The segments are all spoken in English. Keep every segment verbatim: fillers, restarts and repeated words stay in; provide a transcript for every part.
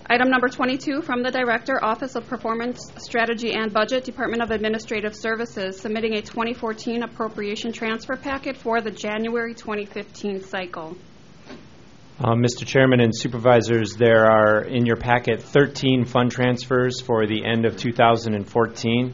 Item number twenty-two, from the Director, Office of Performance Strategy and Budget, Department of Administrative Services, submitting a twenty fourteen appropriation transfer packet for the January twenty fifteen cycle. Uh, Mister Chairman and Supervisors, there are in your packet thirteen fund transfers for the end of two thousand fourteen.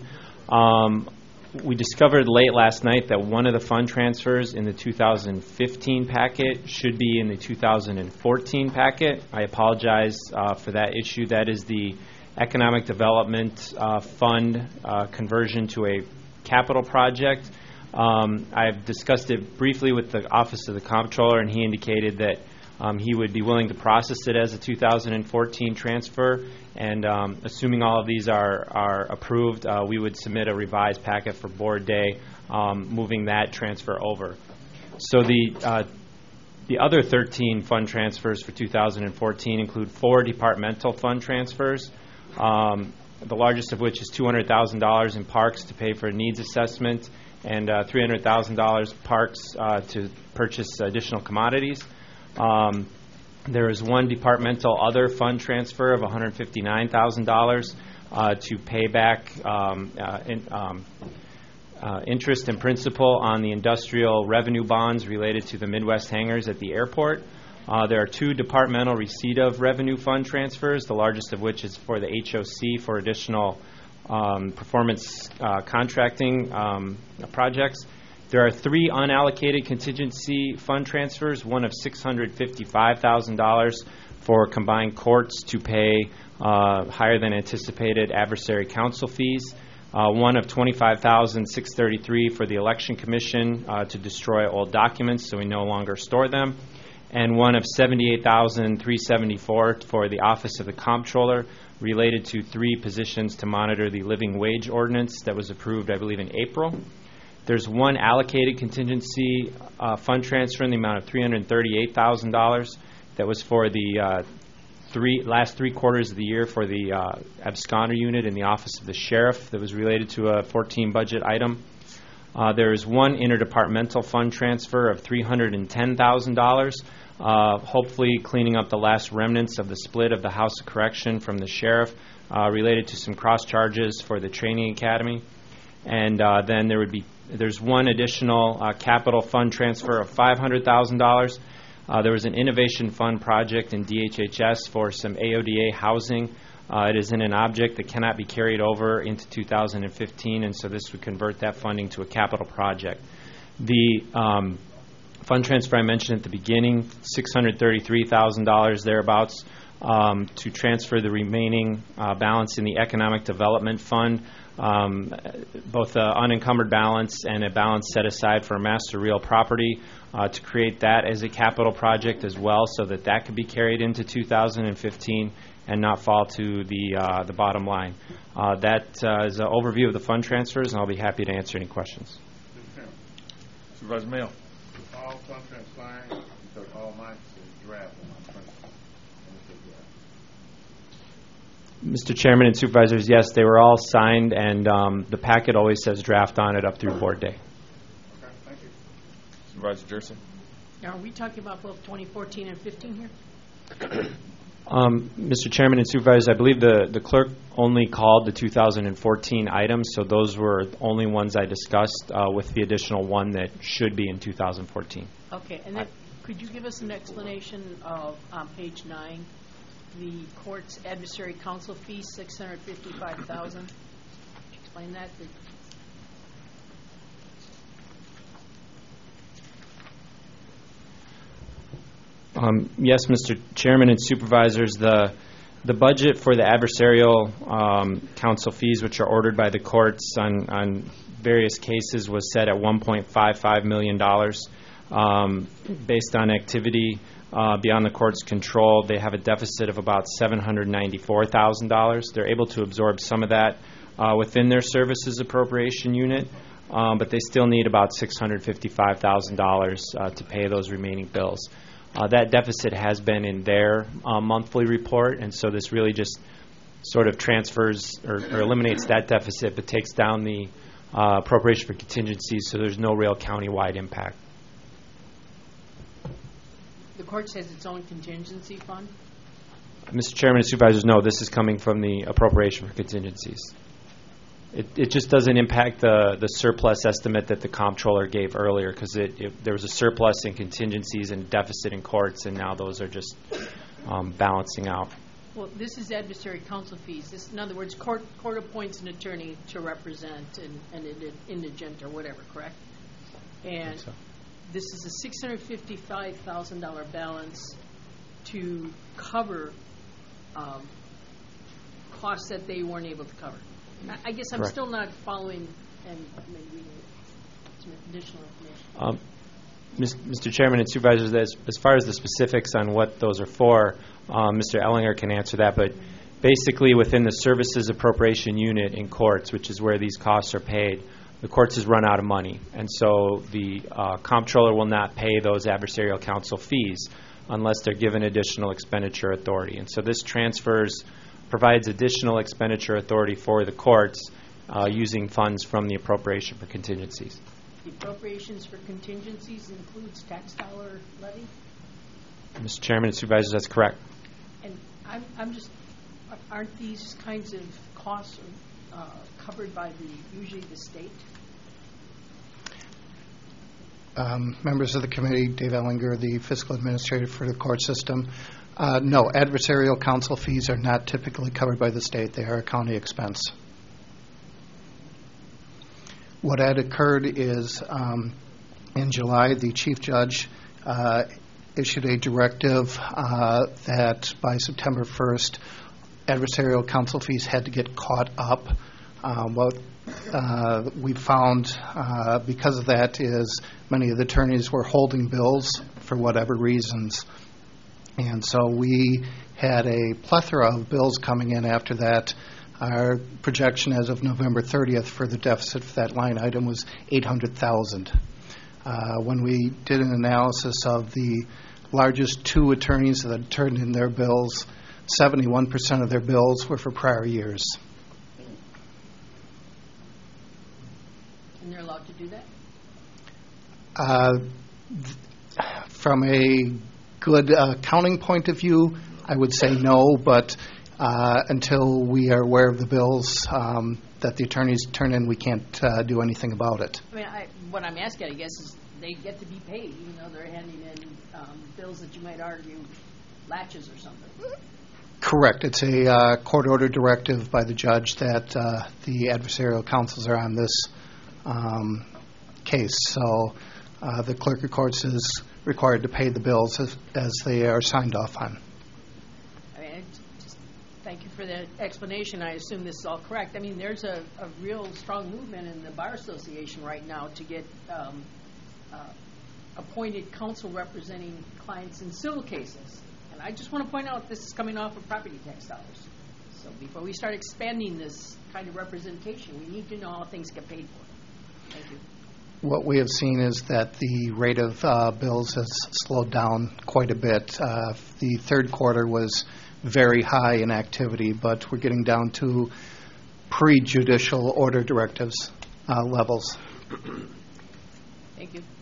Um, we discovered late last night that one of the fund transfers in the two thousand fifteen packet should be in the two thousand fourteen packet. I apologize uh, for that issue. That is the Economic Development uh, Fund uh, conversion to a capital project. Um, I've discussed it briefly with the Office of the Comptroller, and he indicated that Um, he would be willing to process it as a two thousand fourteen transfer, and um, assuming all of these are, are approved, uh, we would submit a revised packet for board day, um, moving that transfer over. So the uh, the other thirteen fund transfers for two thousand fourteen include four departmental fund transfers, um, the largest of which is two hundred thousand dollars in parks to pay for a needs assessment, and uh, three hundred thousand dollars parks uh, to purchase additional commodities. Um, there is one departmental other fund transfer of one hundred fifty-nine thousand dollars uh, to pay back um, uh, in, um, uh, interest and principal on the industrial revenue bonds related to the Midwest hangars at the airport. Uh, there are two departmental receipt of revenue fund transfers, the largest of which is for the H O C for additional um, performance uh, contracting um, projects. There are three unallocated contingency fund transfers, one of six hundred fifty-five thousand dollars for combined courts to pay uh, higher than anticipated adversary counsel fees, uh, one of twenty-five thousand six hundred thirty-three dollars for the Election Commission uh, to destroy old documents so we no longer store them, and one of seventy-eight thousand three hundred seventy-four dollars for the Office of the Comptroller related to three positions to monitor the living wage ordinance that was approved, I believe, in April. There's one allocated contingency uh, fund transfer in the amount of three hundred thirty-eight thousand dollars that was for the uh, three last three quarters of the year for the uh, absconder unit in the Office of the Sheriff that was related to a fourteen budget item. Uh, there is one interdepartmental fund transfer of three hundred ten thousand dollars, uh, hopefully cleaning up the last remnants of the split of the House of Correction from the Sheriff uh, related to some cross charges for the training academy. And uh, then there would be There's one additional uh, capital fund transfer of five hundred thousand dollars. Uh, there was an innovation fund project in D H H S for some A O D A housing. Uh, it is in an object that cannot be carried over into two thousand fifteen, and so this would convert that funding to a capital project. The um, fund transfer I mentioned at the beginning, six hundred thirty-three thousand dollars thereabouts, um, to transfer the remaining uh, balance in the Economic Development Fund. Um, both an unencumbered balance and a balance set aside for master real property uh, to create that as a capital project as well, so that that could be carried into two thousand fifteen and not fall to the uh, the bottom line. Uh, that uh, is an overview of the fund transfers, and I'll be happy to answer any questions. Supervisor Mayo. All fund transfers, because all mine is draft. Mister Chairman and Supervisors, yes, they were all signed, and um, the packet always says draft on it up through board day. Okay, thank you. Supervisor Jerson. Now, are we talking about both twenty fourteen and fifteen here? Um, Mister Chairman and Supervisors, I believe the, the clerk only called the two thousand fourteen items, so those were the only ones I discussed uh, with the additional one that should be in two thousand fourteen. Okay, and then could you give us an explanation of, on page nine, the court's adversary counsel fee, six hundred fifty-five thousand dollars? Explain that. Um, yes, Mister Chairman and Supervisors, the the budget for the adversarial um, counsel fees, which are ordered by the courts on, on various cases, was set at one point five five million dollars. Um, based on activity uh, beyond the court's control, they have a deficit of about seven hundred ninety-four thousand dollars. They're able to absorb some of that uh, within their services appropriation unit, um, but they still need about six hundred fifty-five thousand dollars uh, to pay those remaining bills. Uh, that deficit has been in their uh, monthly report, and so this really just sort of transfers or, or eliminates that deficit, but takes down the uh, appropriation for contingencies, so there's no real county-wide impact. The court says its own contingency fund? Mister Chairman and Supervisors, no, this is coming from the appropriation for contingencies. It, it just doesn't impact the, the surplus estimate that the comptroller gave earlier, because it, it, there was a surplus in contingencies and deficit in courts, and now those are just um, balancing out. Well, this is adversary counsel fees. This, in other words, court court appoints an attorney to represent an, an indigent or whatever, correct? And so. This is a six hundred fifty-five thousand dollars balance to cover um, costs that they weren't able to cover. I, I guess I'm Correct. still not following, and maybe we need some additional information. Um, Mister Chairman and Supervisors, as, as far as the specifics on what those are for, um, Mister Ellinger can answer that, but basically within the services appropriation unit in courts, which is where these costs are paid, the courts has run out of money, and so the uh, comptroller will not pay those adversarial counsel fees unless they're given additional expenditure authority. And so this transfers, provides additional expenditure authority for the courts uh, using funds from the appropriation for contingencies. The appropriations for contingencies includes tax dollar levy? Mister Chairman and Supervisors, that's correct. And I'm, I'm just, aren't these kinds of costs uh, covered by the, usually the state? Um, members of the committee, Dave Ellinger, the fiscal administrator for the court system. Uh, no, adversarial counsel fees are not typically covered by the state. They are a county expense. What had occurred is um, in July, the chief judge uh, issued a directive uh, that by September first, adversarial counsel fees had to get caught up. Uh, what uh, we found uh, because of that is many of the attorneys were holding bills for whatever reasons. And so we had a plethora of bills coming in after that. Our projection as of November thirtieth for the deficit for that line item was eight hundred thousand dollars. Uh, when we did an analysis of the largest two attorneys that had turned in their bills, seventy-one percent of their bills were for prior years. And they're allowed to do that? Uh, th- from a good uh, accounting point of view, I would say no, but uh, until we are aware of the bills um, that the attorneys turn in, we can't uh, do anything about it. I mean, I, what I'm asking, I guess, is they get to be paid, even though they're handing in um, bills that you might argue latches or something. Correct. It's a uh, court order directive by the judge that uh, the adversarial counsels are on this um, case. So uh, the clerk of courts is required to pay the bills as, as they are signed off on. I mean, just thank you for that explanation. I assume this is all correct. I mean, there's a, a real strong movement in the Bar Association right now to get um, uh, appointed counsel representing clients in civil cases. And I just want to point out this is coming off of property tax dollars. So before we start expanding this kind of representation, we need to know how things get paid for. Thank you. What we have seen is that the rate of uh, bills has slowed down quite a bit. Uh, the third quarter was very high in activity, but we're getting down to pre-judicial order directives uh, levels. Thank you.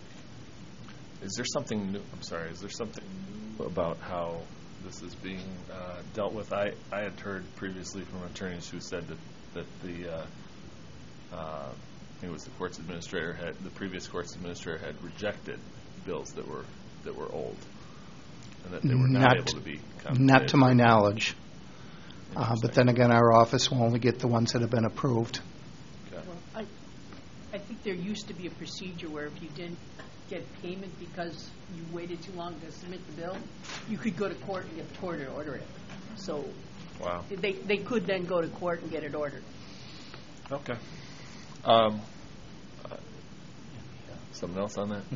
Is there something new? I'm sorry. Is there something new about how this is being uh, dealt with? I, I had heard previously from attorneys who said that that the uh, uh, I think it was the courts administrator had the previous courts administrator had rejected bills that were that were old and that they were not, not able to be not to my knowledge. Uh, but then again, our office will only get the ones that have been approved. Okay. Well, I, I think there used to be a procedure where if you didn't get payment because you waited too long to submit the bill, you could go to court and get the court to order it. So Wow. they they could then go to court and get it ordered. Okay. Um, uh, something else on that?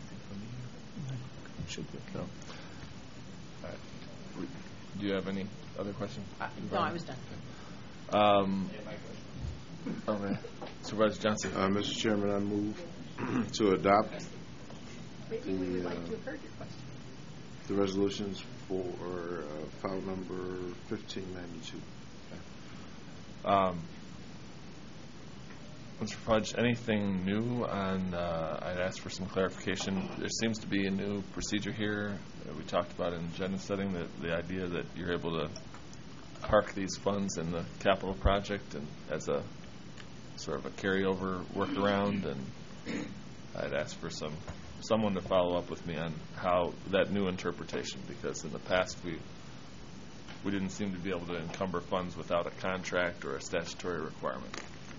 Should be. No. All right. We- Do you have any other questions? No, I was done. Um, okay. Supervisor Johnson. Uh, Mister Chairman, I move to adopt Maybe we would the, like uh, to have heard your question. the resolutions for uh, file number fifteen ninety-two. Um, Mister Fudge, anything new on, uh, I'd asked for some clarification. There seems to be a new procedure here. Uh, we talked about in agenda setting, that the idea that you're able to park these funds in the capital project and as a sort of a carryover workaround, and I'd ask for some someone to follow up with me on how that new interpretation, because in the past we we didn't seem to be able to encumber funds without a contract or a statutory requirement.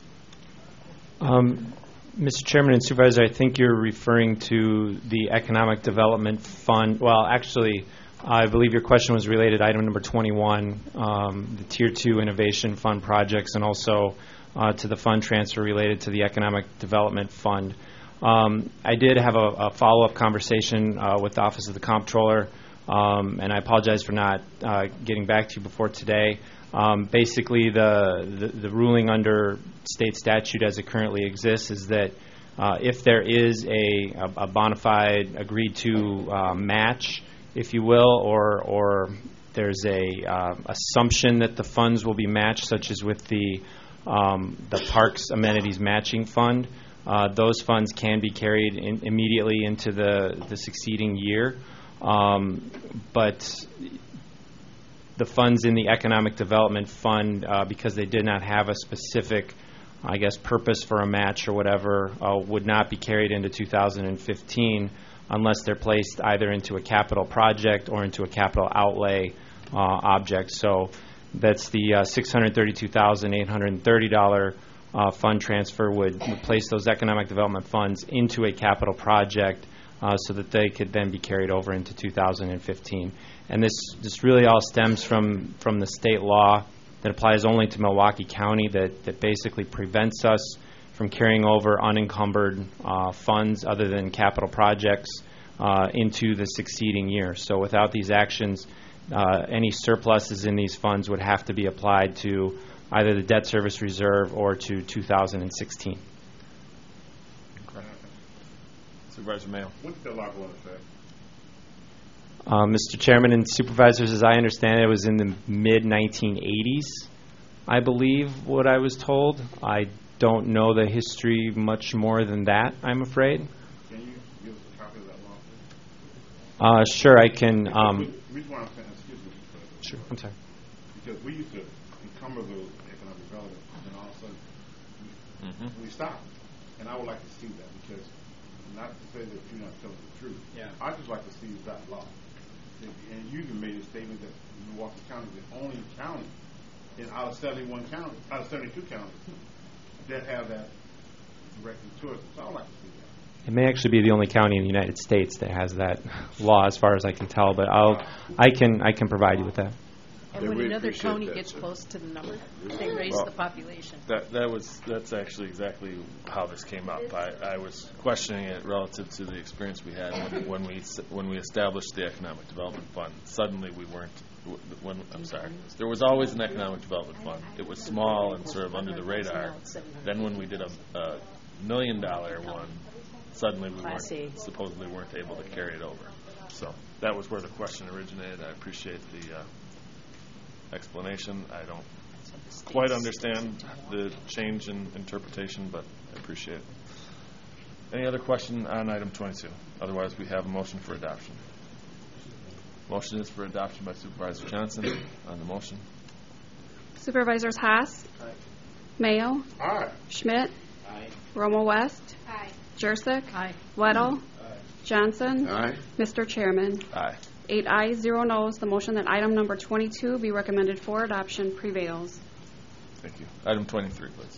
Um, Mister Chairman and Supervisor, I think you're referring to the Economic Development Fund. Well, actually, I believe your question was related to item number twenty-one, um, the Tier two Innovation Fund projects, and also uh, to the fund transfer related to the Economic Development Fund. Um, I did have a, a follow-up conversation uh, with the Office of the Comptroller, um, and I apologize for not uh, getting back to you before today. Um, basically, the, the, the ruling under state statute as it currently exists is that uh, if there is a, a, a bona fide agreed to uh, match, if you will, or, or there's a uh, assumption that the funds will be matched, such as with the, um, the Parks Amenities Matching Fund, uh, those funds can be carried in immediately into the, the succeeding year. Um, but the funds in the Economic Development Fund, uh, because they did not have a specific, I guess, purpose for a match or whatever, uh, would not be carried into two thousand fifteen unless they're placed either into a capital project or into a capital outlay uh, object. So that's the uh, six hundred thirty-two thousand eight hundred thirty dollars uh, fund transfer would, would place those economic development funds into a capital project uh, so that they could then be carried over into two thousand fifteen. And this, this really all stems from, from the state law that applies only to Milwaukee County that, that basically prevents us from carrying over unencumbered uh, funds other than capital projects uh, into the succeeding year. So without these actions, uh, any surpluses in these funds would have to be applied to either the debt service reserve or to two thousand sixteen. Okay. Supervisor Mayo. When did the law go into effect? Uh, Mister Chairman and Supervisors, as I understand it, it was in the mid nineteen eighties, I believe, what I was told. I don't know the history much more than that, I'm afraid. Can you give us a copy of that law? Uh, sure, I can. Um, The reason why I'm saying, excuse me, Mister President. sure, I'm sorry. Because we used to encumber those economic development, and then all of a sudden, we, Mm-hmm. we stopped. And I would like to see that, because not to say that you're not telling the truth. Yeah. I'd just like to see that law. And and you even made a statement that Milwaukee County is the only county in out of seventy-one counties, out of seventy-two counties, that have that directed to us. So I'd like to see that. It may actually be the only county in the United States that has that law, as far as I can tell. But I'll, I can, I can provide you with that. And Yeah, when we another appreciate county that, gets sir. close to the number, they raise Well, the population. That that was that's actually exactly how this came up. I, I was questioning it relative to the experience we had when, when we s- when we established the Economic Development Fund. Suddenly, we weren't. When I'm sorry, there was always an Economic Development Fund. It was small and sort of under the radar. Then, when we did a, a million dollar one, suddenly we Class A. weren't supposedly weren't able to carry it over. So that was where the question originated. I appreciate the. Uh, explanation. I don't quite understand the change in interpretation, but I appreciate it. Any other question on item twenty-two? Otherwise, we have a motion for adoption. Motion is for adoption by Supervisor Johnson. On the motion. Supervisors Haas. Mayo. Aye. Schmidt. Romo West. Jurassic. Aye. Weddle. Johnson. Aye. Mister Chairman. Aye. Eight ayes, zero noes. The motion that item number twenty-two be recommended for adoption prevails. Thank you. Item twenty-three, please.